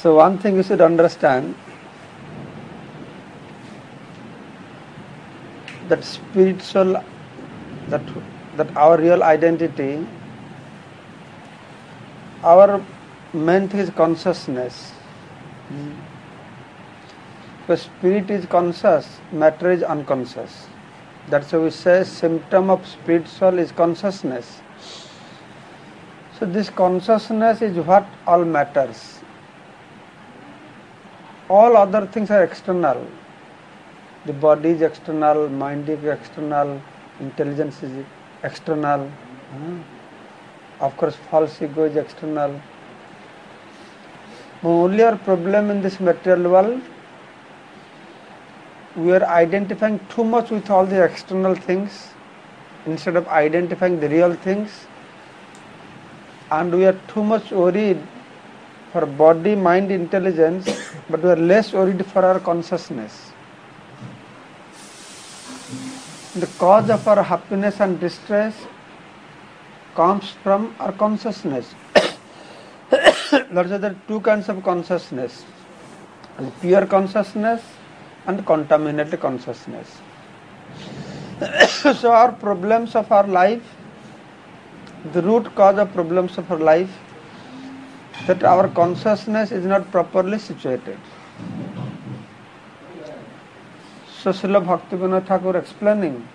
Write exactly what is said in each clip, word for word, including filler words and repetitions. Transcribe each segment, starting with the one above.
So one thing you should understand, that spiritual, that that our real identity, our main thing is consciousness. Mm. The spirit is conscious, matter is unconscious. That's why we say symptom of spiritual is consciousness. So this consciousness is what all matters. All other things are external. The body is external, mind is external, intelligence is external. Hmm. Of course, false ego is external. Only our problem in this material world, we are identifying too much with all the external things instead of identifying the real things, and we are too much worried for body, mind, intelligence, but we are less worried for our consciousness. The cause of our happiness and distress comes from our consciousness. There are two kinds of consciousness, pure consciousness and contaminated consciousness. So our problems of our life, the root cause of problems of our life, that our consciousness is not properly situated. So Srila Bhaktivinoda Thakur explaining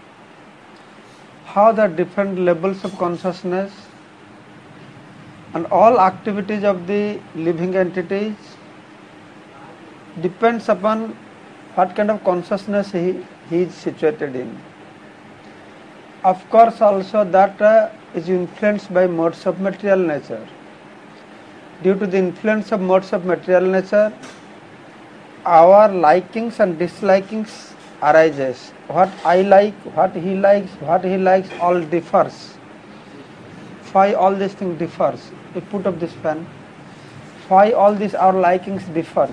how the different levels of consciousness and all activities of the living entities depends upon what kind of consciousness he, he is situated in. Of course also that uh, is influenced by modes of material nature. Due to the influence of modes of material nature, our likings and dislikings arises. What I like, what he likes, what he likes, all differs. Why all these things differs? We put up this pen. Why all these our likings differs?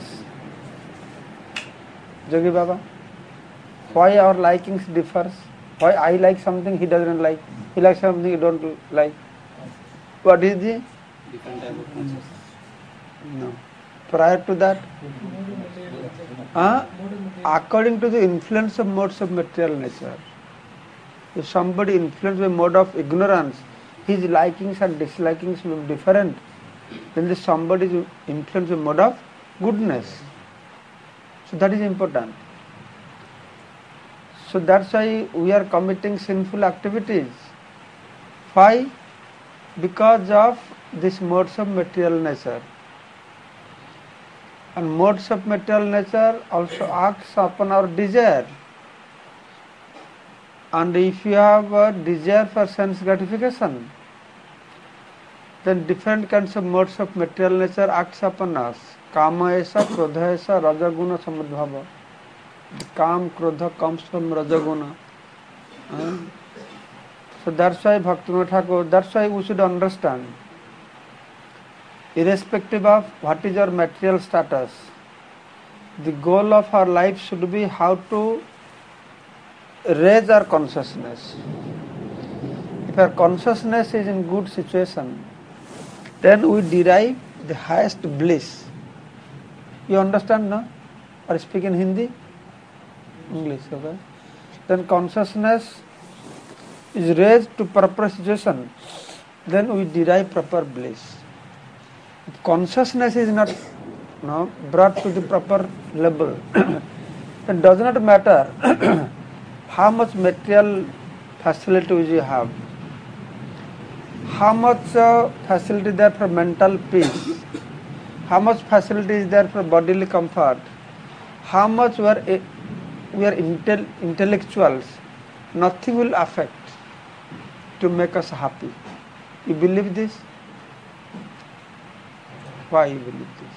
Jogi Baba, why our likings differs? Why I like something he doesn't like, he likes something he don't like? What is the? Different type of consciousness. No. Prior to that, uh, according to the influence of modes of material nature, if somebody influenced by mode of ignorance, his likings and dislikings will be different. Then this somebody is influenced by mode of goodness. So that is important. So that's why we are committing sinful activities. Why? Because of this modes of material nature. And modes of material nature also acts upon our desire. And if you have a desire for sense gratification, then different kinds of modes of material nature acts upon us. Kama esa, krodha esa, rajaguna samudbhava. Kam, krodha comes from rajaguna. Uh, so that's why Bhaktivinoda Thakur, that's why we should understand, irrespective of what is our material status, the goal of our life should be how to raise our consciousness. If our consciousness is in good situation, then we derive the highest bliss. You understand, no? Or speak in Hindi? English, okay? Then consciousness is raised to proper situation, then we derive proper bliss. If consciousness is not no, brought to the proper level, it does not matter how much material facilities you have, how much uh, facility there for mental peace, how much facility is there for bodily comfort, how much we are, we are intel, intellectuals, nothing will affect to make us happy. You believe this? Why you believe this?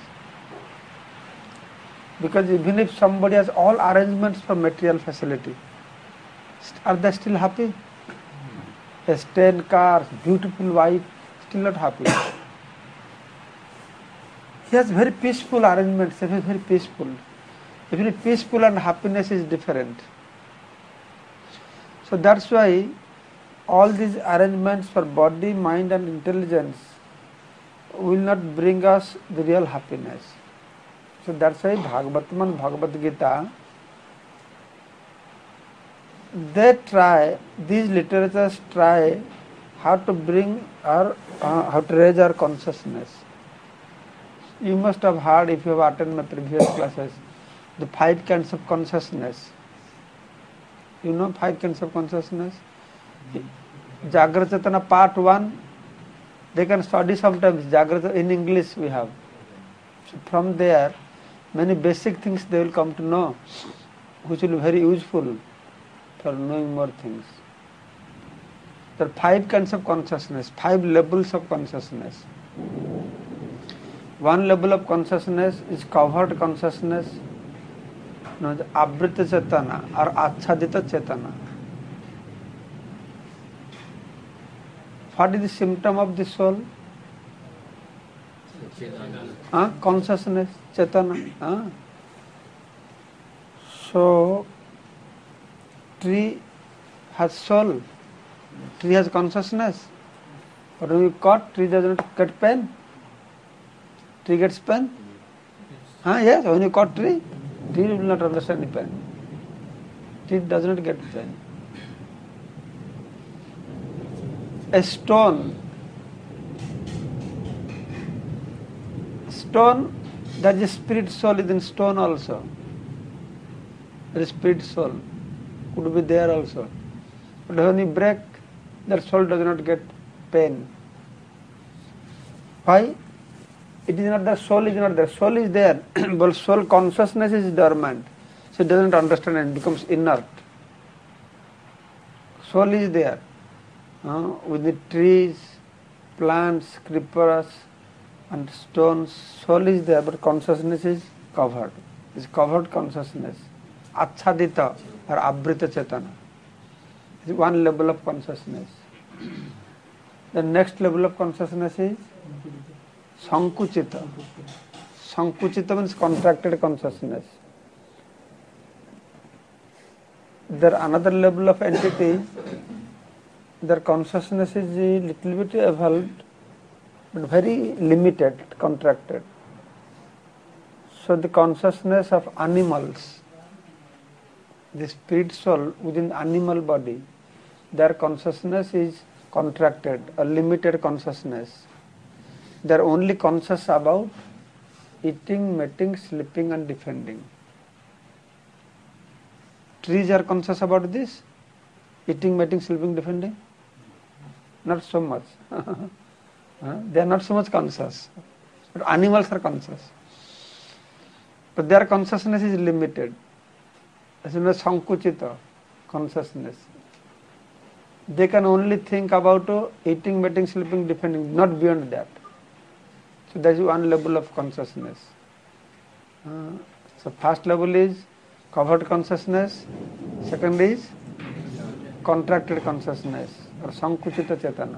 Because even if somebody has all arrangements for material facility, are they still happy? Has ten cars, beautiful wife, still not happy. He has very peaceful arrangements, he is very peaceful. Even peaceful and happiness is different. So that's why all these arrangements for body, mind and intelligence will not bring us the real happiness. So that's why Bhagavatam, Bhagavad Gita, they try, these literatures try how to bring our, uh, how to raise our consciousness. You must have heard, if you have attended my previous classes, the five kinds of consciousness. You know five kinds of consciousness? Jagrata Chetana part one, they can study sometimes, Jagrata in English we have. So from there, many basic things they will come to know, which will be very useful for knowing more things. There are five kinds of consciousness, five levels of consciousness. One level of consciousness is covert consciousness, known as Avrita Chetana or Achhadita Chetana. What is the symptom of the soul? Uh, consciousness, Chetana. Uh. So, tree has soul, tree has consciousness. But when you cut, tree does not get pain. Tree gets pain? Huh? Yes, when you cut tree, tree will not understand the pain. Tree does not get pain. A stone, stone, there is a spirit soul is in stone also. There is spirit soul, could be there also. But when you break, that soul does not get pain. Why? It is not the soul is not there. Soul is there, but soul consciousness is dormant. So it doesn't understand and becomes inert. Soul is there. Uh, with the trees, plants, creepers and stones, soul is there, but consciousness is covered. It's covered consciousness. Achhadita or Avrita Chetana. It's one level of consciousness. The next level of consciousness is Sankuchita. Sankuchita means contracted consciousness. There another level of entity, their consciousness is a little bit evolved, but very limited, contracted. So the consciousness of animals, the spirit soul within the animal body, their consciousness is contracted, a limited consciousness. They are only conscious about eating, mating, sleeping and defending. Trees are conscious about this? Eating, mating, sleeping, defending? Not so much. They are not so much conscious. But animals are conscious. But their consciousness is limited. As in a Sankuchita consciousness. They can only think about uh, eating, mating, sleeping, defending, not beyond that. So that is one level of consciousness. Uh, so first level is covered consciousness, second is contracted consciousness or Sankuchita Chetana.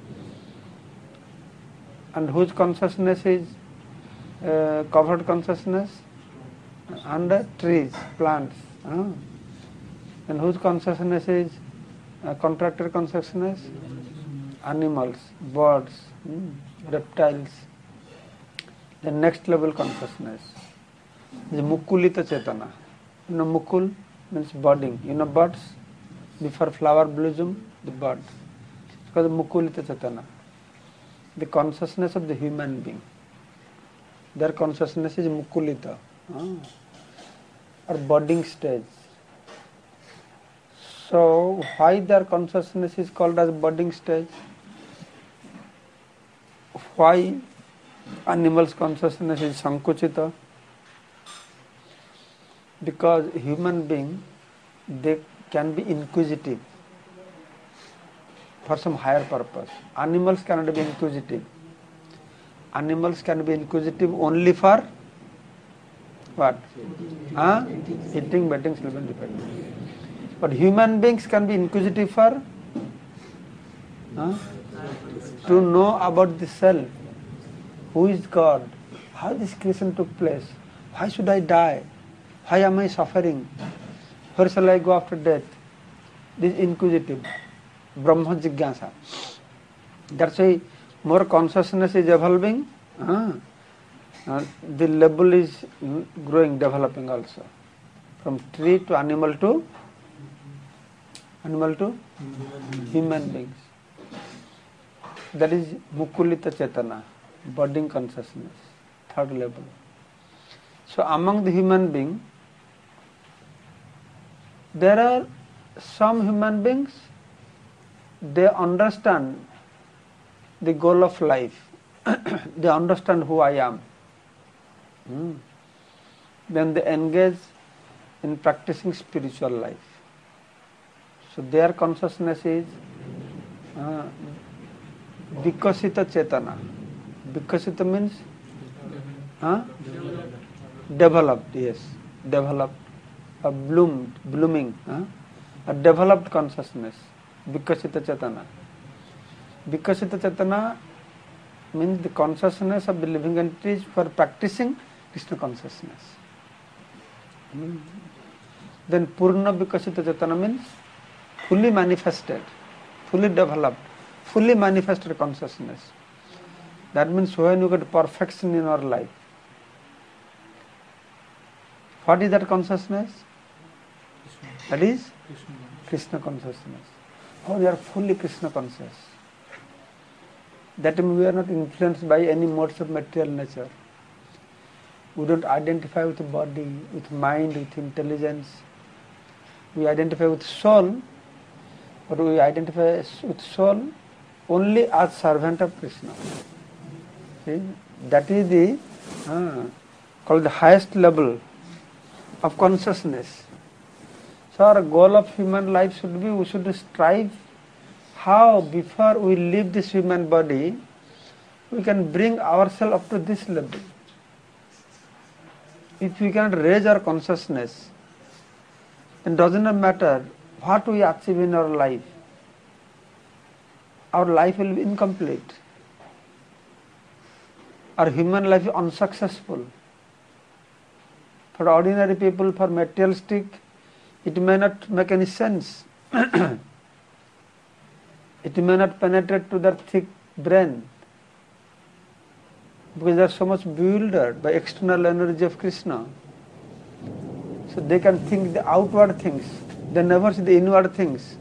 And whose consciousness is uh, covered consciousness? Under trees, plants. Uh. And whose consciousness is uh, contracted consciousness? Animals, birds, mm, reptiles. The next level consciousness is Mukulita Chetana. You know Mukul means budding. You know buds? Before flower blossom, the bud. It's called Mukulita Chetana. The consciousness of the human being. Their consciousness is Mukulita. Ah. Or budding stage. So why their consciousness is called as budding stage? Why animals' consciousness is Sankuchita? Because human being, they can be inquisitive for some higher purpose. Animals cannot be inquisitive. Animals can be inquisitive only for what? Huh? Eating, mating, sleeping, defending. But human beings can be inquisitive for huh? to know about the self. Who is God? How this creation took place? Why should I die? Why am I suffering? Where shall I go after death? This is inquisitive. Brahma Jigyasa. That's why more consciousness is evolving, Uh, uh, the level is growing, developing also. From tree to animal to animal to human beings. That is Mukulita Chetana, budding consciousness, third level. So among the human beings, there are some human beings, they understand the goal of life. They understand who I am. Hmm. Then they engage in practicing spiritual life. So their consciousness is uh, Vikasita Chetana. Vikasita means huh? Developed, yes. Developed, uh, bloomed, blooming, huh? A developed consciousness. Vikasita Chetana. Vikasita Chetana means the consciousness of the living entities for practicing Krishna consciousness. Hmm. Then Purna Vikasita Chetana means fully manifested, fully developed, fully manifested consciousness. That means when you get perfection in our life. What is that consciousness? That is Krishna consciousness. How we are fully Krishna conscious. That means we are not influenced by any modes of material nature. We don't identify with the body, with mind, with intelligence. We identify with soul, but we identify with soul only as servant of Krishna. See? That is the uh, called the highest level of consciousness. So our goal of human life should be, we should strive how before we leave this human body, we can bring ourselves up to this level. If we cannot raise our consciousness, then does not matter what we achieve in our life. Our life will be incomplete. Our human life is unsuccessful. For ordinary people, for materialistic, it may not make any sense. It may not penetrate to their thick brain, because they are so much bewildered by external energy of Krishna. So they can think the outward things, they never see the inward things.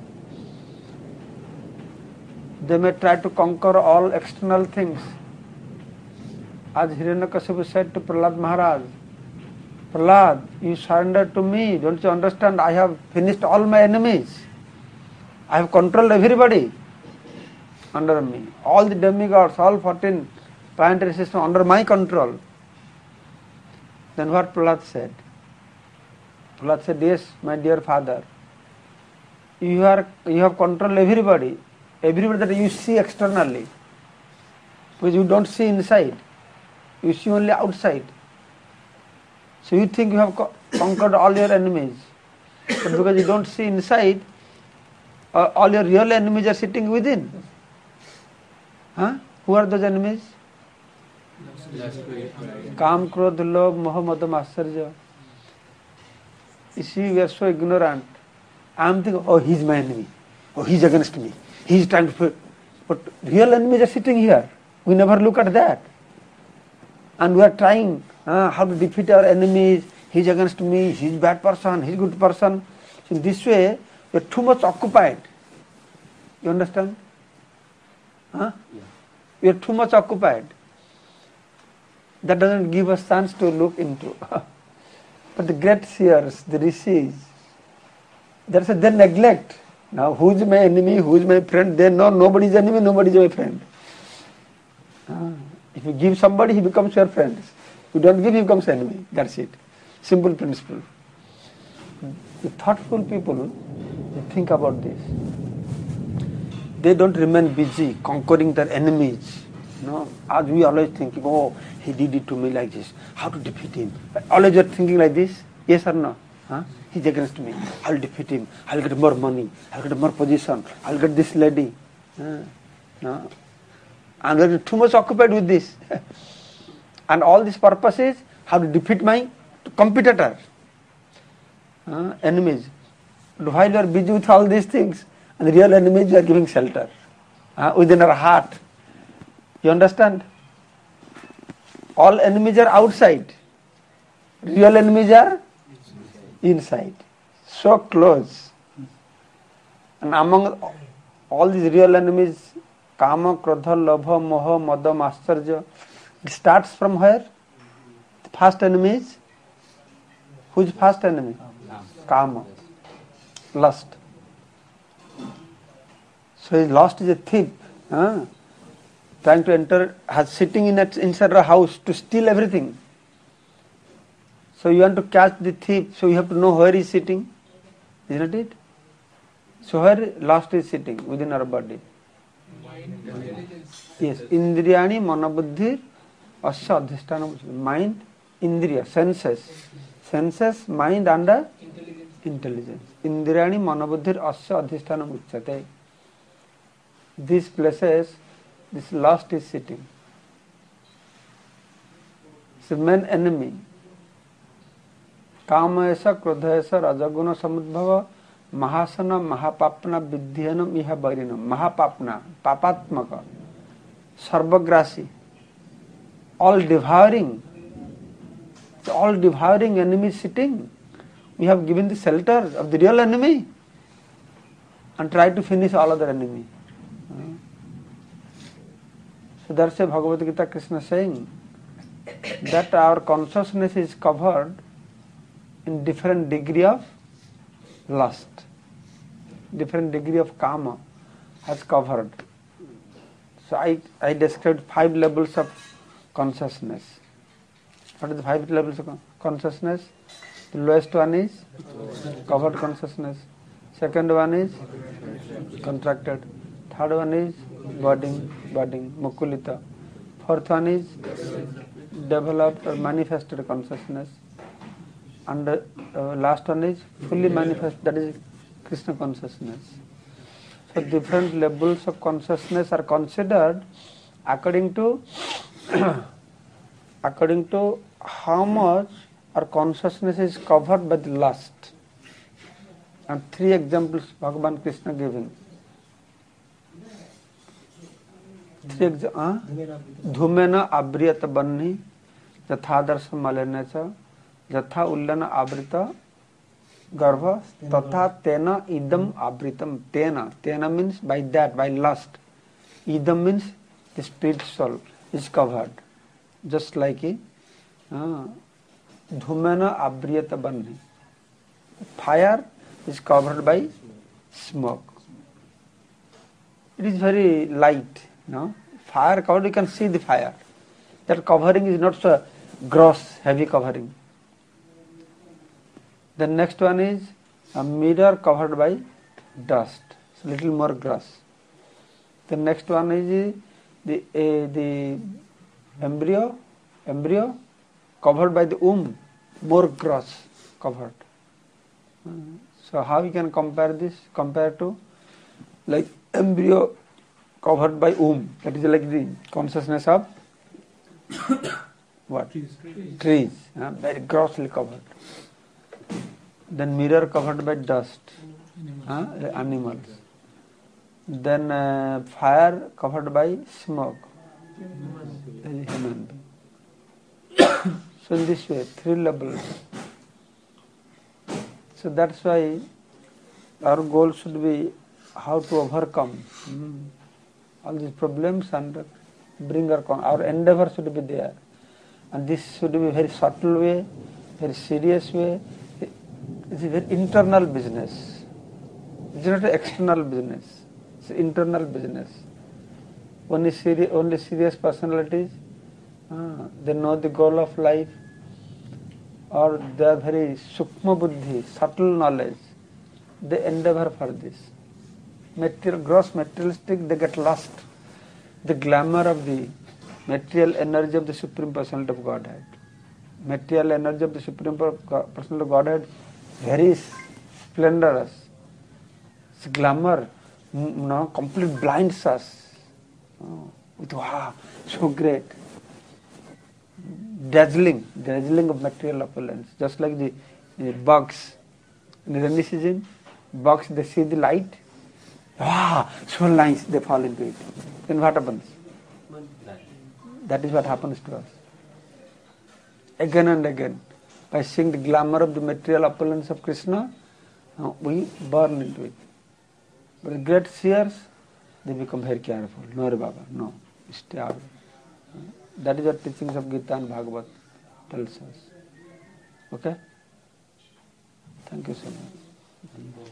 They may try to conquer all external things. As Hiranyakashipu said to Prahlad Maharaj, Prahlad, you surrender to me, don't you understand? I have finished all my enemies. I have controlled everybody under me. All the demigods, all fourteen planetary systems under my control. Then what Prahlad said? Prahlad said, yes, my dear father, you are you have controlled everybody, everybody that you see externally, because you don't see inside, you see only outside. So you think you have co- conquered all your enemies, but because you don't see inside, uh, all your real enemies are sitting within. Huh? Who are those enemies? Kam, Krodh, Lobh, Moha, Mada, Matsarya. You see, we are so ignorant. I am thinking, oh, he is my enemy. Oh, he is against me. He is trying to put, but real enemies are sitting here. We never look at that. And we are trying uh, how to defeat our enemies. He is against me. He is bad person. He is good person. So in this way, we are too much occupied. You understand? Huh? Yeah. We are too much occupied. That doesn't give us chance to look into. But the great seers, the rishis, that's a, they neglect. Now, who is my enemy, who is my friend? They know nobody is enemy, nobody is my friend. Uh, if you give somebody, he becomes your friend. You don't give, he becomes enemy. That's it. Simple principle. The thoughtful people, they think about this. They don't remain busy conquering their enemies. No, as we always think, oh, he did it to me like this. How to defeat him? Always you're thinking like this. Yes or no? Huh? He's against me. I'll defeat him. I'll get more money. I'll get more position. I'll get this lady. Uh, no. And we're too much occupied with this. And all this purpose is how to defeat my competitor, uh, enemies. But while you are busy with all these things, and the real enemies you are giving shelter uh, within our heart. You understand? All enemies are outside. Real enemies are inside. So close. And among all these real enemies, Kama, Krodha, Lobha, Moha, Mada, Mascharya, it starts from where? The first enemy is? Who's first enemy? Kama. Lust. So his lust is a thief. Huh? Trying to enter, has sitting in a, inside a house to steal everything. So you want to catch the thief, so you have to know where he is sitting. Isn't it? So where lust is sitting within our body? Yes, Indriyani Manabuddhir Asya Adhisthana. Mind, Indriya, senses. Senses, mind and intelligence. intelligence. Indriyani Manabuddhir Asya Adhisthana Uchyate. These places, this lust is sitting. It's the main enemy. Kama esa, Krodha esa, Rajaguna Samudbhava, Mahasana, Mahapapna, Vidhyanam, Iha Bharinam. Mahapapna, Papatmaka, Sarvagrasi, all devouring, all devouring enemy sitting. We have given the shelter of the real enemy and tried to finish all other enemy. So that's why Bhagavad Gita Krishna saying that our consciousness is covered in different degree of lust, different degree of kama has covered. So I, I described five levels of consciousness. What are the five levels of consciousness? The lowest one is covered consciousness. Second one is contracted. Third one is budding, budding, mukulita. Fourth one is developed or manifested consciousness. And uh, last one is fully manifest, that is Krishna consciousness. So different levels of consciousness are considered according to according to how much our consciousness is covered by the lust. And three examples Bhagavan Krishna giving. Three examples. Dhumena abriyata banni yathadarsa malenecha yatha ullana abrita garva tatha tena idam abritam. Tena. Tena means by that, by lust. Idam means the spirit soul is covered. Just like a uh, dhumena abriyata banni. Fire is covered by smoke. It is very light. No? Fire covered, you can see the fire. That covering is not so gross, heavy covering. The next one is a mirror covered by dust. It's a little more gross. The next one is the uh, the embryo, embryo covered by the womb, more gross covered. Uh, so how we can compare this? Compare to like embryo covered by womb. That is like the consciousness of what? Trees. Trees. Uh, very grossly covered. Then mirror covered by dust. Animals. Uh, animals. Then uh, fire covered by smoke. Human, human being. So in this way, three levels. So that's why our goal should be how to overcome mm, all these problems and bring our, our endeavor should be there. And this should be a very subtle way, very serious way. It's a very internal business. It's not an external business. It's an internal business. Only, seri- only serious personalities, ah, they know the goal of life, or they are very sukma buddhi, subtle knowledge. They endeavor for this. Material, gross materialistic, they get lost. The glamour of the material energy of the Supreme Personality of Godhead. Material energy of the Supreme Personality of Godhead, very splendorous. It's glamour, you know, complete blinds us. Oh, with wow, so great. Dazzling, dazzling of material opulence. Just like the, the bugs. In the rainy season, bugs, they see the light. Wow, so nice, they fall into it. Then what happens? That is what happens to us. again and again. By seeing the glamour of the material opulence of Krishna, uh, we burn into it. But the great seers, they become very careful. No, Re Baba, no, stay out. Uh, that is what teachings of Gita and Bhagavad tells us. Okay? Thank you so much.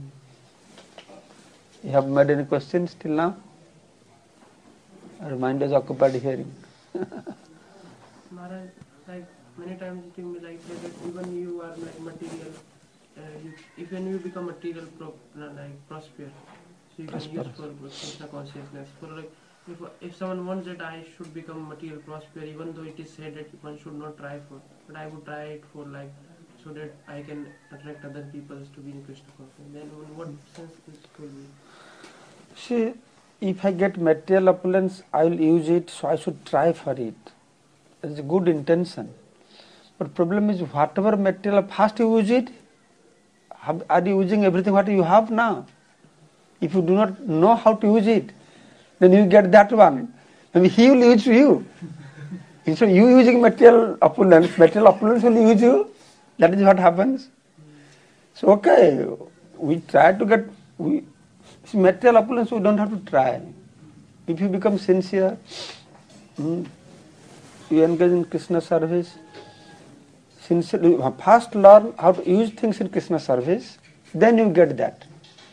You have made any questions till now? Our mind is occupied hearing. Maharaj, like many times it will be like that even you are like material, uh, you, if when you become material, pro, like prosper, so you can use for Krishna consciousness. For like, if if someone wants that I should become material prosper, even though it is said that one should not try for, but I would try it for like so that I can attract other people to be in Krishna consciousness. Then in what sense this could be? See, if I get material opulence, I will use it, so I should try for it. It's a good intention. But problem is, whatever material, first you use it, are you using everything what you have now? If you do not know how to use it, then you get that one. Maybe he will use you. Instead of you using material opulence, material opulence will use you. That is what happens. So okay, we try to get, we, see, material opulence we don't have to try. If you become sincere, hmm, you engage in Krishna service, sincerely, first learn how to use things in Krishna service, then you get that.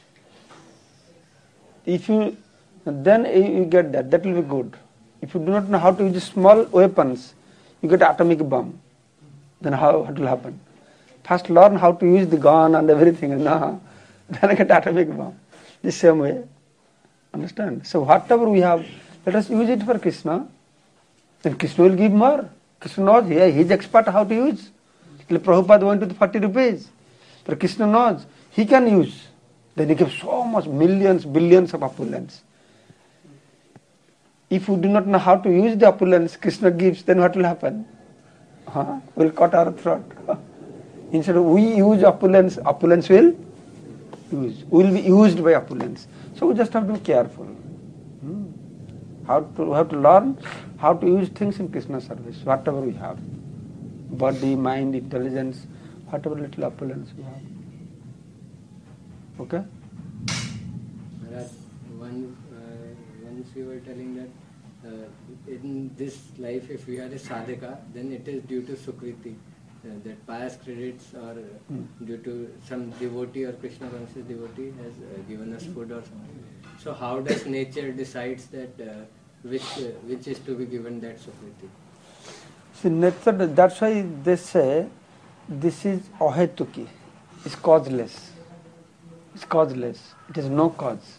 If you, then you get that, that will be good. If you do not know how to use small weapons, you get atomic bomb. Then how what will happen? First learn how to use the gun and everything, and no, then I get atomic bomb. The same way. Understand? So whatever we have, let us use it for Krishna. Then Krishna will give more. Krishna knows, yeah, he is expert how to use. Like Prabhupada went with forty rupees. But Krishna knows, he can use. Then he gives so much, millions, billions of opulence. If we do not know how to use the opulence Krishna gives, then what will happen? Huh? We'll cut our throat. Instead of we use opulence, opulence will use. We will be used by opulence. So we just have to be careful. Hmm. How to, we have to learn how to use things in Krishna service, whatever we have. Body, mind, intelligence, whatever little opulence we have. Okay? Maharaj, one, uh, once you were telling that uh, in this life, if we are a sadhaka, then it is due to Sukriti. Uh, that pious credits are uh, mm. due to some devotee or Krishna conscious devotee has uh, given us food or something. So how does nature decides that uh, which uh, which is to be given that Sukriti? See, nature, that's why they say this is ahetuki, it's causeless. It's causeless. It is no cause.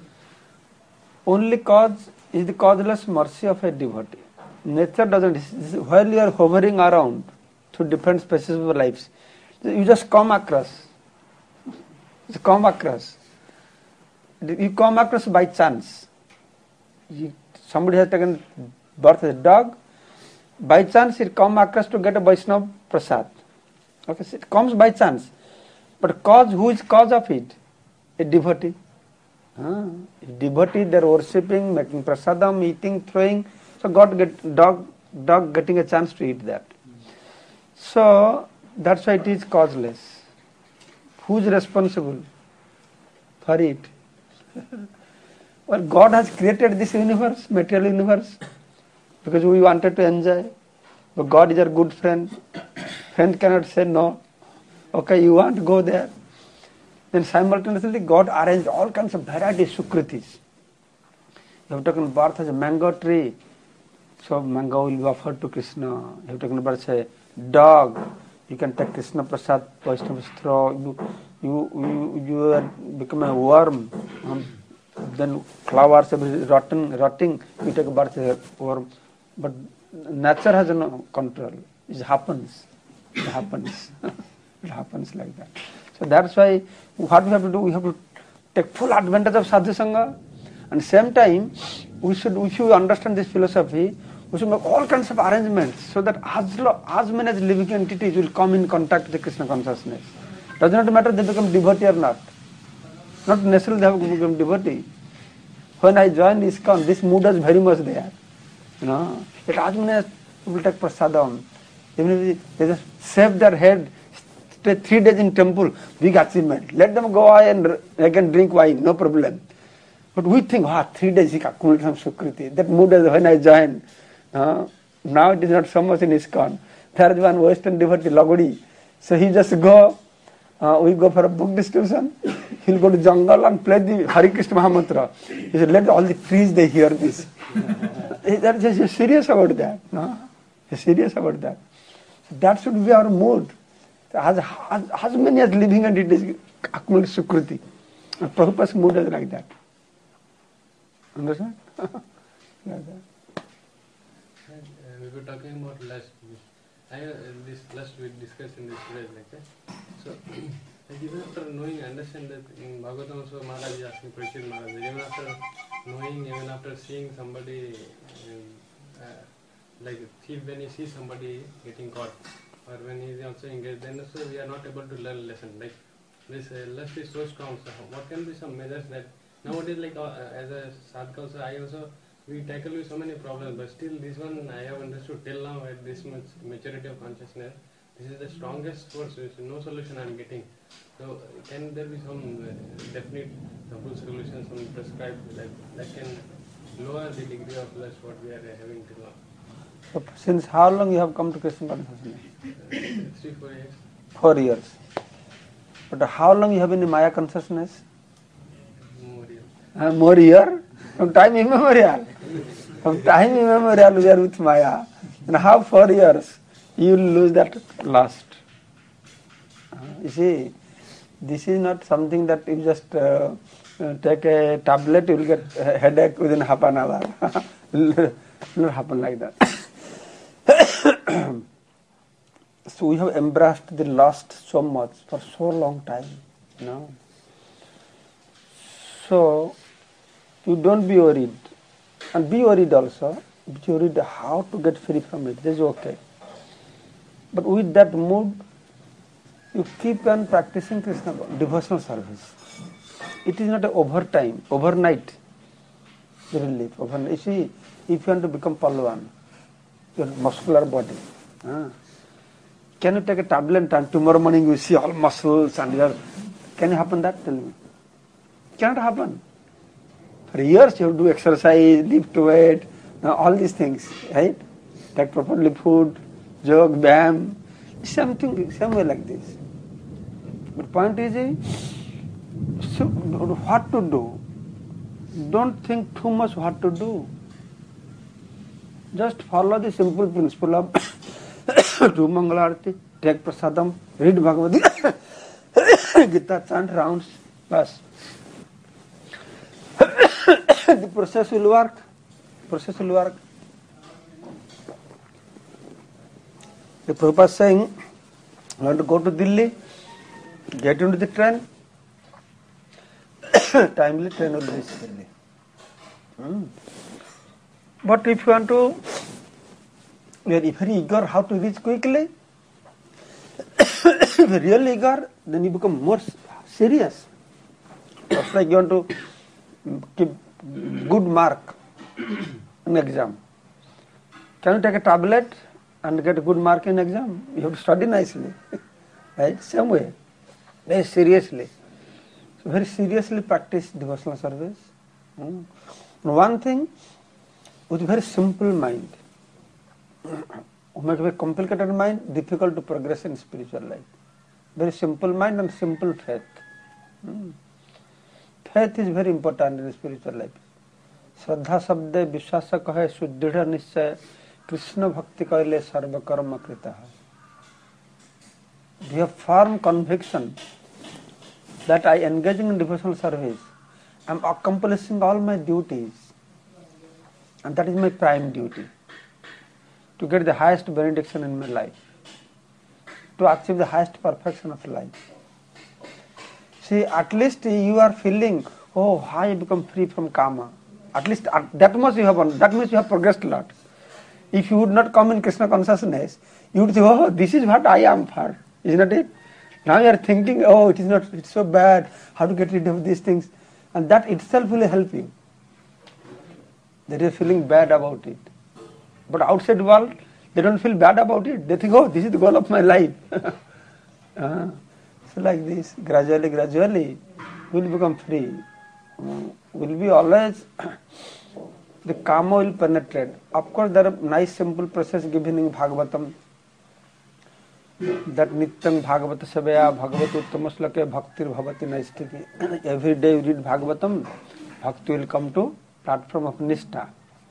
Only cause is the causeless mercy of a devotee. Nature doesn't. While you are hovering around through different spaces of your lives, you just come across. You come across. You come across by chance. You, somebody has taken birth as a dog. By chance, it come across to get a Vaishnava prasad. Okay, so it comes by chance. But cause, who is cause of it? A devotee. Ah, a devotee, they are worshipping, making prasadam, eating, throwing. So God get dog, dog getting a chance to eat that. So that's why it is causeless. Who is responsible for it? Well, God has created this universe, material universe, because we wanted to enjoy. But God is our good friend. Friend cannot say no. Okay, you want to go there. Then simultaneously God arranged all kinds of varieties, sukritis. You have taken birth as a mango tree, so mango will be offered to Krishna. You have taken birth as a dog, you can take Krishna Prasad, Vaishnava's throw. You, you, you, you are become a worm. Um, then flowers are rotten, rotting. You take birth as a worm. But nature has no control. It happens. It happens. It happens like that. So that's why what we have to do, we have to take full advantage of sadhu sangha, and same time we should, if you understand this philosophy, we should make all kinds of arrangements so that as, lo, as many as living entities will come in contact with the Krishna consciousness. Does not matter they become devotee or not. Not necessarily they have to become devotee. When I joined ISKCON, this mood was very much there. You know, that as many as will take prasadam, Even if they just shave their head, stay three days in temple, big achievement. Let them go away and they can drink wine, no problem. But we think, ah, three days he accumulated some sukriti. That mood is when I joined. Uh, now it is not so much in ISKCON. There is one Western devotee, Lagodi. So he just go, uh, we go for a book distribution. He'll go to jungle and play the Hare Krishna Mahamantra. He said, let all the trees, they hear this. That is just serious about that. No? He's serious about that. So that should be our mood. As, as, as many as living and it is accumulated sukriti. And Prabhupada's mood is like that. Understand? Like that. And, uh, we were talking about lust. I uh, this lust we discussed in this today's lecture. So, like even after knowing, understand that in Bhagavatam also Maharaj is asking Parikshit Maharaj, even after knowing, even after seeing somebody, um, uh, like a thief, when he sees somebody getting caught, or when he is also engaged, then also we are not able to learn lesson. Like this uh, lust is so strong. So, what can be some measures that nowadays, like uh, as a sadhaka also, I also we tackle with so many problems, but still this one I have understood till now at this much maturity of consciousness. This is the strongest force. There is no solution I am getting. So can there be some uh, definite simple solution, some prescribed like that can lower the degree of lust what we are having till now? So since how long you have come to Krishna consciousness? Uh, three, four years. Four years. But how long you have been in Maya consciousness? More years. Uh, more year? From time immemorial. From time immemorial we are with Maya. And how four years you will lose that lust. Uh, you see, this is not something that you just uh, uh, take a tablet, you will get a headache within half an hour. It will not happen like that. So we have embraced the lust so much for so long time. You know. So you don't be worried. And be worried also. Be worried how to get free from it. This is okay. But with that mood, you keep on practicing Krishna devotional service. It is not an overtime, overnight relief. Overnight. You see, if you want to become Palwan, your muscular body, uh, can you take a tablet and tomorrow morning you see all muscles and your, can it happen that? Tell me. Cannot happen. For years you have to do exercise, lift weight, uh, all these things, right? Take properly food, jog, bam, something, some way like this. But point is, so what to do? Don't think too much what to do. Just follow the simple principle of do Mangalarti, take Prasadam, read Bhagavad Gita, chant rounds, bas. The process will work. Process will work. The Prabhupada is saying, you want to go to Delhi, get into the train, timely train will reach Delhi. Hmm. But if you want to, you are very eager how to reach quickly, if you are really eager, then you become more serious. Just like you want to keep good mark in exam. Can you take a tablet and get a good mark in exam? You have to study nicely. Right? Same way. Very seriously. So very seriously practice devotional service. Hmm. One thing, with a very simple mind. We make a very complicated mind, difficult to progress in spiritual life. Very simple mind and simple faith. Hmm. Faith is very important in spiritual life. Shraddha sabde vishwasa kahe suddhira nischay Krishna bhakti kaile sarva karma krita. We have firm conviction that I engaging in devotional service, I am accomplishing all my duties, and that is my prime duty, to get the highest benediction in my life, to achieve the highest perfection of life. See, at least you are feeling, oh, how I become free from karma. At least that much you have, that much you have progressed a lot. If you would not come in Krishna consciousness, you would say, oh, this is what I am for. Isn't it? Now you are thinking, oh, it is not, it's so bad, how to get rid of these things. And that itself will help you. That you are feeling bad about it. But outside world, They don't feel bad about it. They think, oh, this is the goal of my life. uh, so like this, gradually, gradually, we'll become free. Uh, we'll be always, the karma will penetrate. Of course, there are nice simple process given in Bhagavatam. That nityam Bhagavata Savaya Bhagavata Uttamaslake Bhaktir Bhavati Naistiki. Every day you read Bhagavatam, Bhakti will come to platform of Nishtha.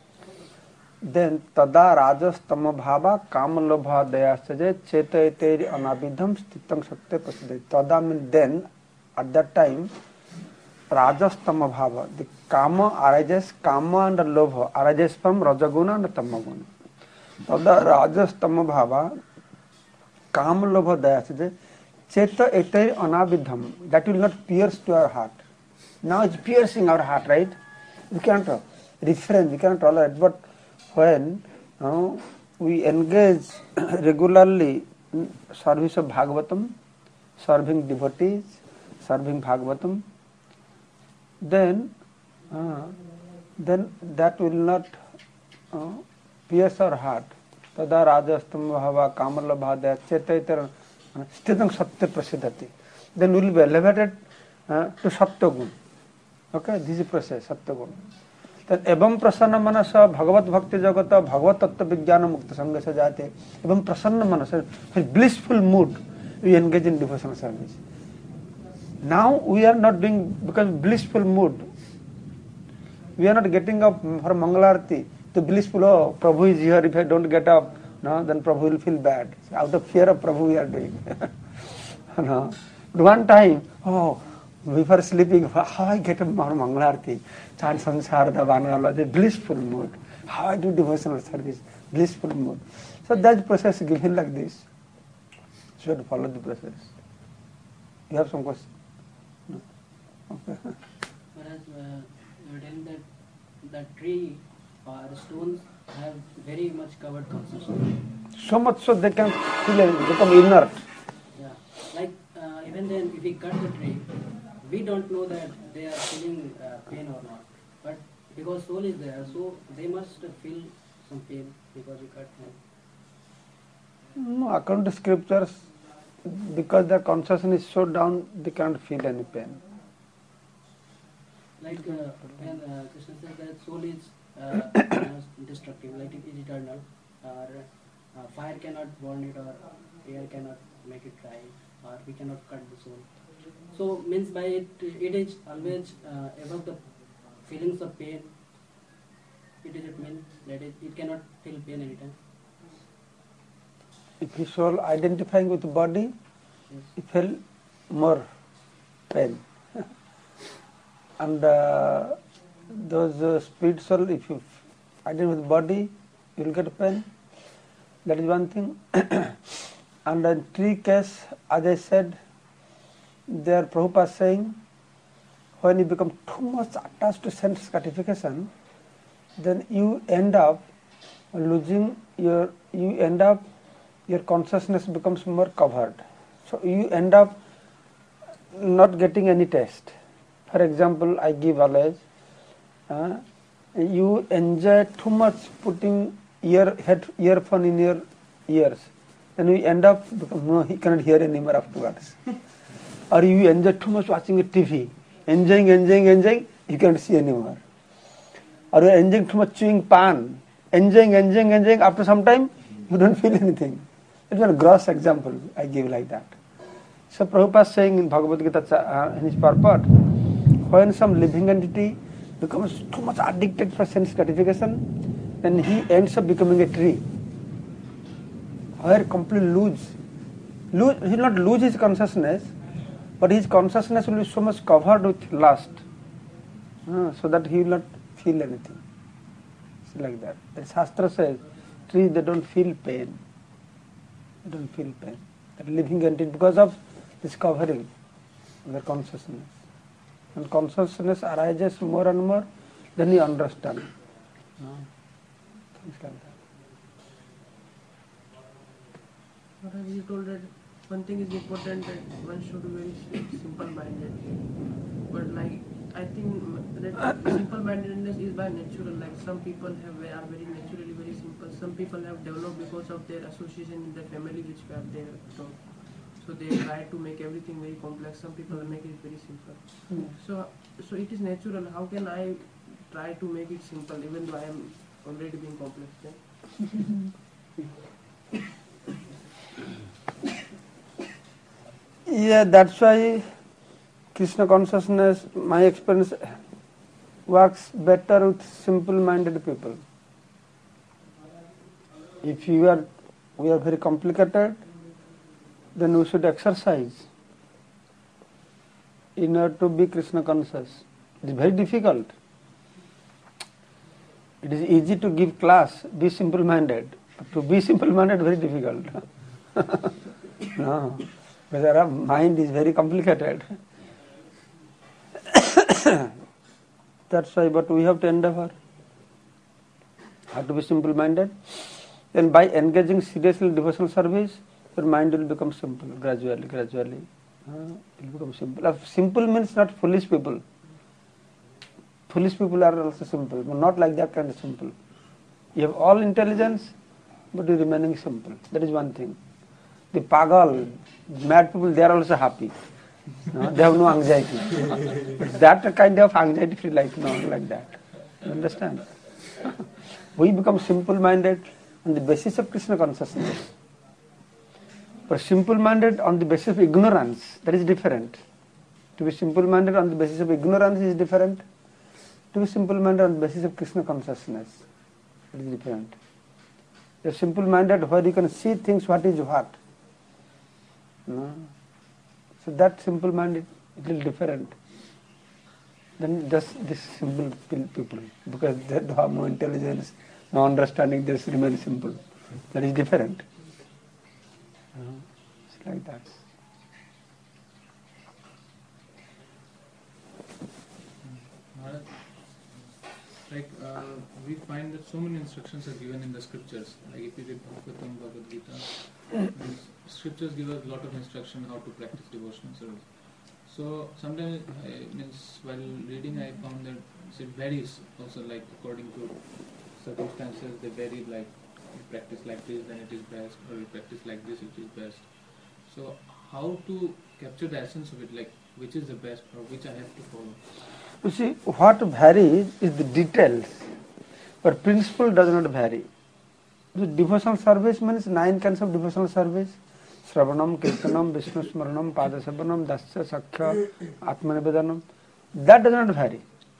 Then tada rajas tama bhava kamalobha dayasaje chetayateri anabidham stitam sakte prasidhe. Tada means then, at that time, rajas tama bhava, the kama arises, kama and lobha arises from rajaguna and tamaguna. Tada rajas tama bhava kamalobha dayasaje chetayateri anabidham, that will not pierce to our heart. Now it's piercing our heart, right? We can't refrain, we can't tolerate, but when uh, we engage regularly in service of Bhagavatam, serving devotees, serving Bhagavatam, then uh, then that will not uh, pierce our heart. Tada rajastam bhava kamalabhadaya chetaitar sthitam satya prasiddhati. Then we will be elevated uh, to satya gun. Okay, this is the process, satya gun. Then evam prasanna manasa bhagavat bhakti jagata bhagavat tattva vijnana mukta sangha se jate. Evam prasanna manasa, with blissful mood, we engage in devotional service. Now we are not doing because blissful mood. We are not getting up for Mangalarti. The blissful, oh, Prabhu is here. If I don't get up, no, then Prabhu will feel bad. So out of fear of Prabhu we are doing. No. But one time, oh, before sleeping, how I get up for Mangalarti, chant Sansara, Vanala, the blissful mood. How I do devotional service, blissful mood. So that process is given like this. You have to follow the process. You have some question? No? Okay. Whereas uh, you were telling that the tree or stones have very much covered consciousness. So much so they can feel it, become inert. Yeah. Like uh, even then, if we cut the tree, we don't know that they are feeling uh, pain or not. But because soul is there, so they must feel some pain because we cut them. No, according to scriptures, because their consciousness is so down, they can't feel any pain. Like uh, when uh, Krishna says that soul is uh, destructive, like it is eternal, or uh, fire cannot burn it, or air cannot make it dry, or we cannot cut the soul. So means by it, it is always uh, above the feelings of pain. It is it mean that it, it cannot feel pain anytime. If his soul identifying with the body, Yes. it feel more pain. And uh, those uh, spirit soul, if you identify with the body, you will get pain. That is one thing. And in tree case, as I said, there Prabhupada saying, when you become too much attached to sense gratification, then you end up losing your, you end up, your consciousness becomes more covered. So you end up not getting any taste. For example, I give always, uh, you enjoy too much putting ear head earphone in your ears, then you end up become, no, he cannot hear anymore afterwards. Or you enjoy too much watching a T V, enjoying, enjoying, enjoying, you can't see anymore. Or you are enjoying too much chewing pan, enjoying, enjoying, enjoying, after some time, you don't feel anything. It's a gross example I give like that. So Prabhupada is saying in Bhagavad Gita, uh, in his purport, when some living entity becomes too much addicted for sense gratification, then he ends up becoming a tree, where completely lose, lose he will not lose his consciousness, but his consciousness will be so much covered with lust, uh, so that he will not feel anything. It's like that. The Shastra says, trees, they don't feel pain. They don't feel pain. That living entity, because of this covering of their consciousness. When consciousness arises more and more, then you understand. Uh, things like that. Maharaj, you told that one thing is important, that one should be very simple minded. But like I think that simple-mindedness is by natural. Like some people have are very naturally very simple. Some people have developed because of their association in their family, which were there. So, so they try to make everything very complex. Some people make it very simple. Mm. So, so it is natural. How can I try to make it simple, even though I am already being complex? Yeah? Yeah, that's why Krishna consciousness, my experience, works better with simple-minded people. If you are, we are very complicated, then we should exercise in order to be Krishna conscious. It is very difficult. It is easy to give class, be simple-minded. To be simple-minded, very difficult. No, because our mind is very complicated. That's why, but we have to endeavor. Have to be simple-minded. Then by engaging seriously in devotional service, your mind will become simple, gradually, gradually. Uh, it will become simple. Uh, simple means not foolish people. Foolish people are also simple, but not like that kind of simple. You have all intelligence, but you are remaining simple. That is one thing. The pagal, mad people, they are also happy. No, they have no anxiety. But that kind of anxiety free life, no, like that. You understand? We become simple-minded on the basis of Krishna consciousness. But simple-minded on the basis of ignorance, that is different. To be simple-minded on the basis of ignorance is different. To be simple-minded on the basis of Krishna consciousness, it is different. You are simple-minded where you can see things what is what. No? So that simple-minded is a little different than just this simple people, because they have no intelligence, no understanding, they remain simple. That is different. No? It's like that. Like uh, we find that so many instructions are given in the scriptures. Like if you read Bhagavatam, Bhagavad Gita, scriptures give us a lot of instruction how to practice devotional service. So sometimes, I means while reading, I found that it varies also. Like according to circumstances, they vary. Like you practice like this, then it is best, or you practice like this, it is best. So how to capture the essence of it? Like which is the best, or which I have to follow? You see, what varies is the details, but principle does not vary. The devotional service means nine kinds of devotional service: Sravanam, Kirtanam, Vishnu Smaranam, Padasavanam, Dasya, Sakhya, Atmanivedanam. That does not vary.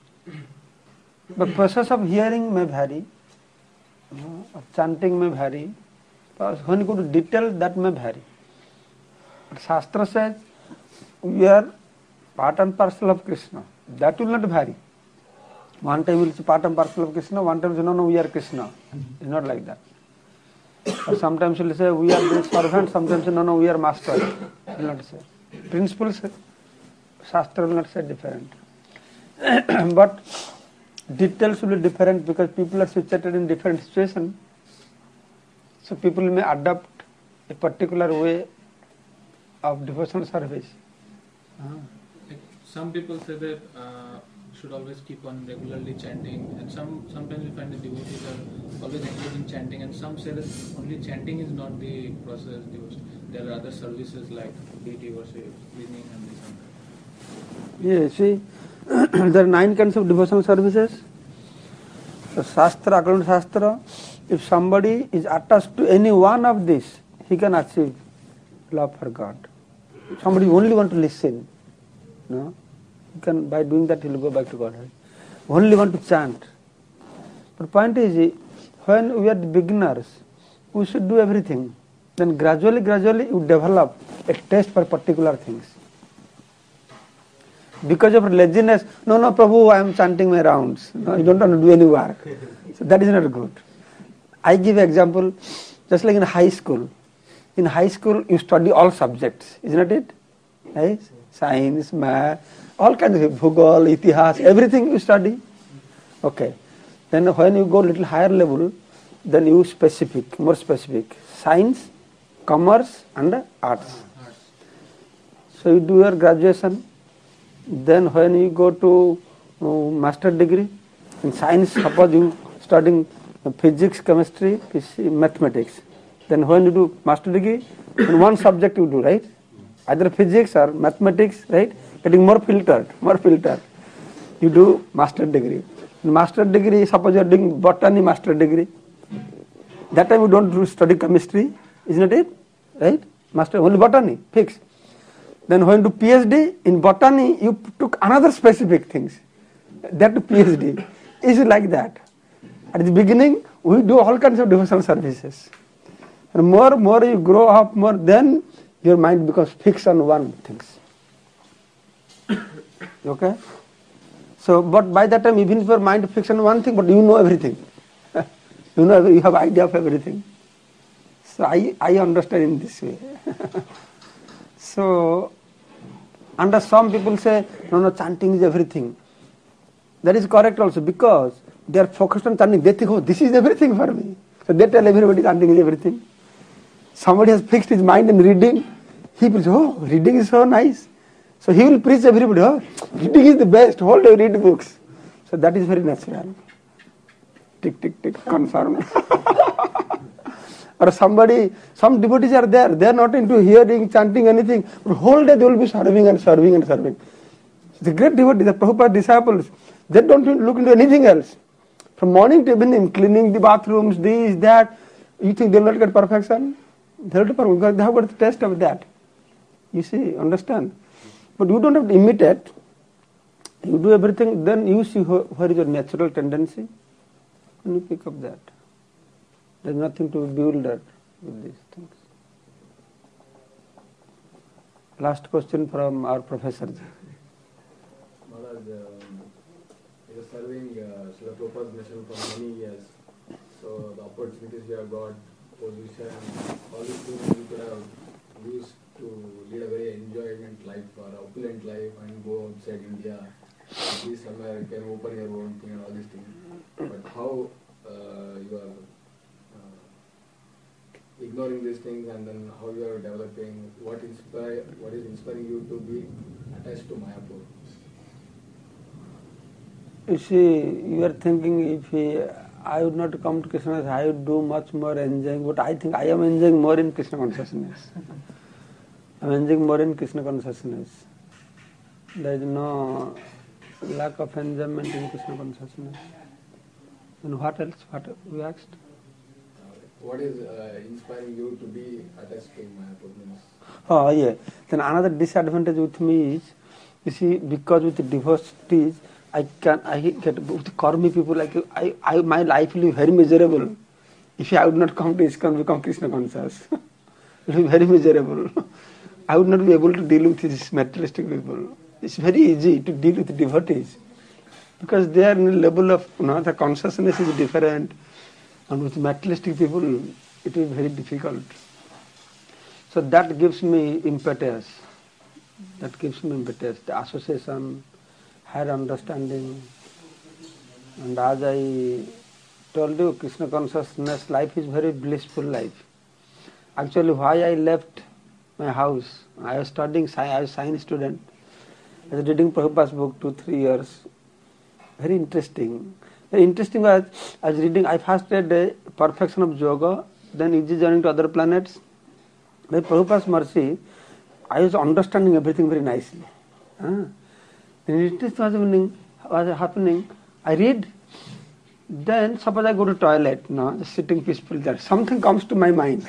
But process of hearing may vary, you know, of chanting may vary. But when you go to detail, that may vary. But Shastra says we are part and parcel of Krishna. That will not vary. One time we will say part and parcel of Krishna, one time we say no, no, we are Krishna. It's not like that. Or sometimes we will say we are the servant, sometimes say no, no, we are master. It will not say. Principles, Shastra will not say different. But details will be different because people are situated in different situations. So people may adopt a particular way of devotional service. Uh-huh. Some people say that uh, should always keep on regularly chanting, and some sometimes we find that devotees are always engaged in chanting, and some say that only chanting is not the process devotion. There are other services like deity worship, cleaning, and this and that. Yes, see, there are nine kinds of devotional services. So Shastra, according to Shastra, if somebody is attached to any one of these, he can achieve love for God. Somebody only want to listen, no? You can, by doing that, he will go back to God. Only want to chant. But point is, when we are the beginners, we should do everything. Then gradually, gradually, you develop a taste for particular things. Because of laziness, no, no, Prabhu, I am chanting my rounds. No, you don't want to do any work. So that is not good. I give example, just like in high school. In high school, you study all subjects, isn't it? Right? Science, math, all kinds of bhugal, itihas, everything you study. Okay. Then when you go little higher level, then you specific, more specific. Science, commerce and arts. So you do your graduation, Then when you go to uh, master degree in science, suppose you studying physics, chemistry, mathematics. Then when you do master degree, in one subject you do, right? Either physics or mathematics, right? Getting more filtered, more filtered. You do master degree. In master degree, suppose you are doing botany master degree. That time you don't do study chemistry, isn't it? Right? Master only botany, fixed. Then when you do PhD in botany, you took another specific things. That PhD is like that. At the beginning, we do all kinds of devotional services. And more, more you grow up, more then your mind becomes fixed on one things. Okay? So, but by that time, even if your mind fixed on one thing, but you know everything. you know, you have idea of everything. So I, I understand in this way. So, under some people say, no, no, chanting is everything. That is correct also, because they are focused on chanting. They think, oh, this is everything for me. So they tell everybody chanting is everything. Somebody has fixed his mind in reading. He preaches, oh, reading is so nice. So he will preach everybody, oh, reading is the best, whole day read books. So that is very natural. Tick, tick, tick, confirmed. Or somebody, some devotees are there, they are not into hearing, chanting, anything. But whole day they will be serving and serving and serving. The great devotees, the Prabhupada disciples, they don't look into anything else. From morning to evening, cleaning the bathrooms, this, that. You think they will not get perfection? They will get perfection because they have got the taste of that. You see, understand? But you don't have to imitate. You do everything, then you see where is your natural tendency, and you pick up that. There's nothing to be bewildered with these things. Last question from our professor. Maharaj, um, you are serving uh, Srila Prabhupada's mission for many years. So the opportunities you have got, position, all these things you could have used to lead a very enjoyment life or opulent life and go outside India, be somewhere you can open your own thing and all these things. But how uh, you are uh, ignoring these things, and then how you are developing, what inspire, what is inspiring you to be attached to Mayapur? You see, you are thinking if he, I would not come to Krishna, I would do much more enjoying, but I think I am enjoying more in Krishna consciousness. I am enjoying more in Krishna consciousness. There is no lack of enjoyment in Krishna consciousness. And what else? What we asked? What is uh, inspiring you to be attached to Mayapur? Oh, yeah. Then another disadvantage with me is, you see, because with the devotees, I can, I get, with Karmi people, like, I, I, my life will be very miserable. If I would not come to ISKCON, become Krishna conscious. It will be very miserable. I would not be able to deal with these materialistic people. It's very easy to deal with devotees, because they are in a level of, you know, the consciousness is different, and with materialistic people, it is very difficult. So that gives me impetus. That gives me impetus. The association, higher understanding, and as I told you, Krishna consciousness life is very blissful life. Actually, why I left my house, I was studying, I was a science student. I was reading Prabhupada's book two, three years. Very interesting. Very interesting was, I was reading, I first read the Perfection of Yoga, then Easy Journey to Other Planets. By Prabhupada's mercy, I was understanding everything very nicely. Ah. Then it was happening, was happening, I read, then suppose I go to toilet, no, just sitting peacefully there, something comes to my mind.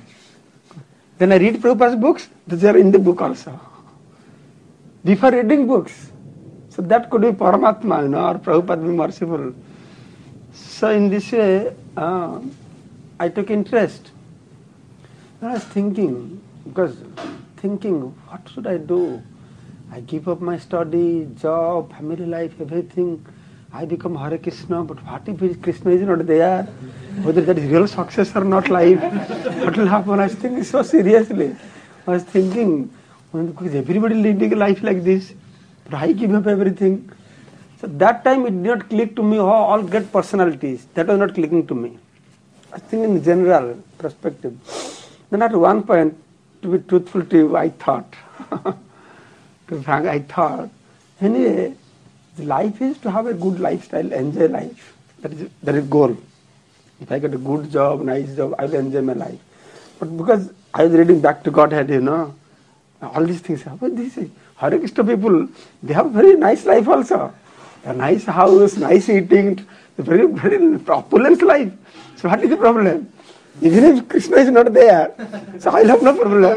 Then I read Prabhupada's books, they are in the book also. Before reading books. So that could be Paramatma, you know, or Prabhupada be merciful. So in this way, uh, I took interest. And I was thinking, because thinking, what should I do? I give up my study, job, family life, everything. I become Hare Krishna, but what if Krishna is not there? Whether that is real success or not life? What will happen? I was thinking so seriously. I was thinking, because everybody leading a life like this, but I give up everything. So that time it did not click to me, oh, all great personalities. That was not clicking to me. I think in general perspective. Then at one point, to be truthful to you, I thought, to be frank, I thought, Anyway, the life is to have a good lifestyle, enjoy life. That is that is goal. If I get a good job, nice job, I will enjoy my life. But because I was reading back to Godhead, you know, all these things. But these Hare Krishna people, they have very nice life also. A nice house, nice eating, very very opulent life. So what is the problem? Even if Krishna is not there, so I will have no problem.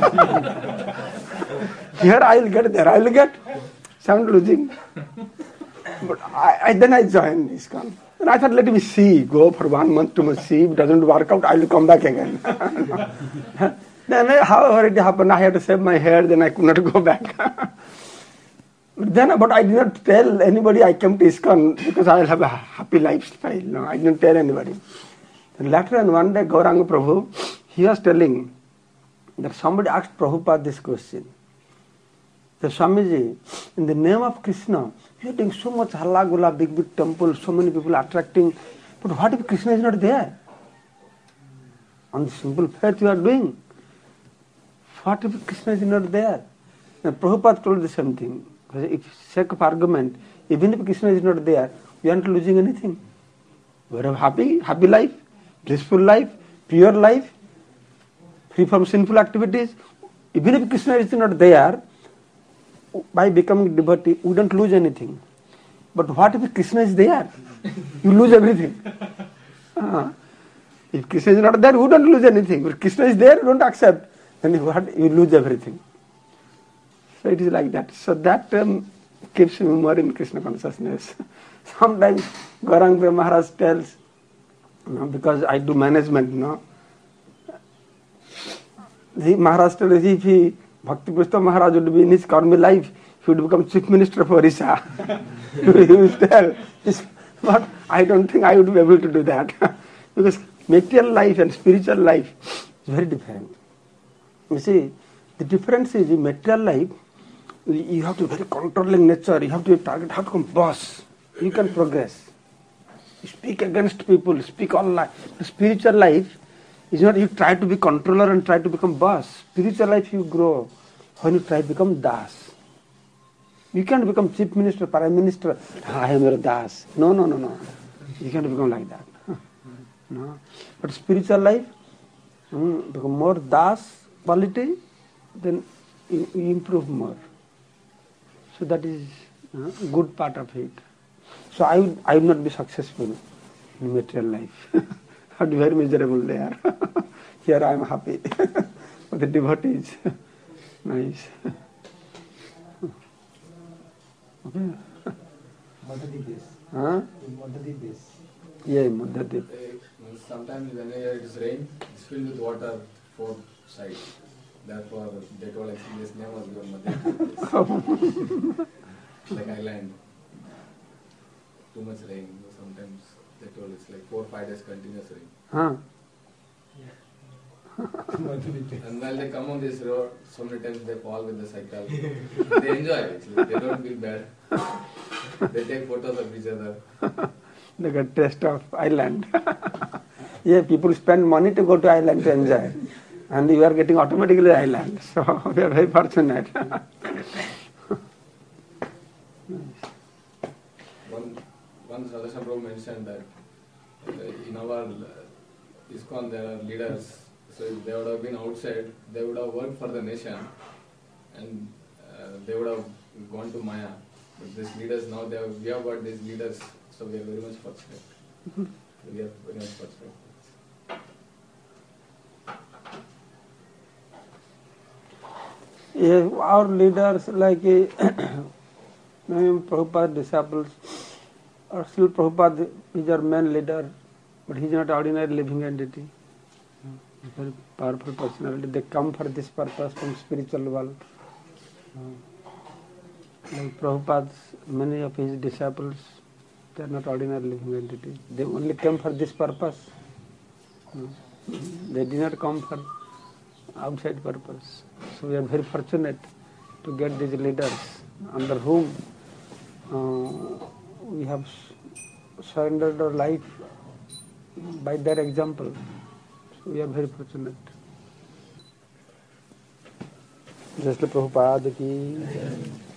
Here I will get, there I will get. So I am losing. But I, I, then I joined ISKCON. And I thought, let me see, go for one month, two months, see, if it doesn't work out, I will come back again. Then however it happened, I had to save my hair, then I could not go back. But then, but I did not tell anybody I came to ISKCON because I will have a happy lifestyle. No, I didn't tell anybody. Then later on one day, Gauranga Prabhu, he was telling that somebody asked Prabhupada this question. The Swamiji, in the name of Krishna, you are doing so much halla gulla, big big temple, so many people attracting. But what if Krishna is not there? On the simple faith you are doing. What if Krishna is not there? And Prabhupada told the same thing. If sake of argument, even if Krishna is not there, we are not losing anything. We have a happy, happy life, blissful life, pure life, free from sinful activities. Even if Krishna is not there, by becoming devotee, we don't lose anything. But what if Krishna is there? You lose everything. Uh, if Krishna is not there, we don't lose anything. If Krishna is there, you don't accept. Then what? You lose everything. So it is like that. So that um, keeps me more in Krishna consciousness. Sometimes Gauranga Maharaj tells, you know, because I do management, you know, he, Maharaj tells if he Bhakti Pushpa Maharaj would be in his karmi life, he would become chief minister of Orissa. He will tell, but I don't think I would be able to do that. Because material life and spiritual life is very different. You see, the difference is in material life, you have to be very controlling nature, you have to target, how to become boss. You can progress. You speak against people, speak all life. The spiritual life, it's not you try to be controller and try to become boss. Spiritual life you grow when you try to become das. You can't become chief minister, prime minister. I am your das. No, no, no, no. You can't become like that. No. But spiritual life, mm, become more das quality, then you, you improve more. So that is a uh, good part of it. So I would, I would not be successful in material life. I would be very miserable there. Here I am happy. For the devotees. Nice. Okay. Madhadip Huh? Madhadip Yeah, Madhadip. Sometimes when it is rain, it's filled with water four sides. Therefore, they told actually this name was given Madhadip. Like island. Too much rain. Sometimes they told it's like four five days continuous rain. Huh? And while they come on this road, so many times they fall with the cycle. They enjoy it. Actually. They don't feel bad. They take photos of each other. They get taste of island. Yeah, people spend money to go to island to enjoy. And you are getting automatically island. So we are very fortunate. One, one Sadhana Prabhu mentioned that uh, in our uh, ISKCON there are leaders. So if they would have been outside, they would have worked for the nation and uh, they would have gone to Maya. But these leaders now, they have, we have got these leaders, so we are very much fortunate. Mm-hmm. We are very much fortunate. Yeah, our leaders like uh, Prabhupada disciples, or still Prabhupada is our main leader, but he is not ordinary living entity. Very powerful personality. They come for this purpose from spiritual world. Uh, like Prabhupada's, many of his disciples, they are not ordinary living entities. They only came for this purpose. Uh, they did not come for outside purpose. So we are very fortunate to get these leaders under whom uh, we have surrendered our life by their example. We are very fortunate. Just Prabhupada ki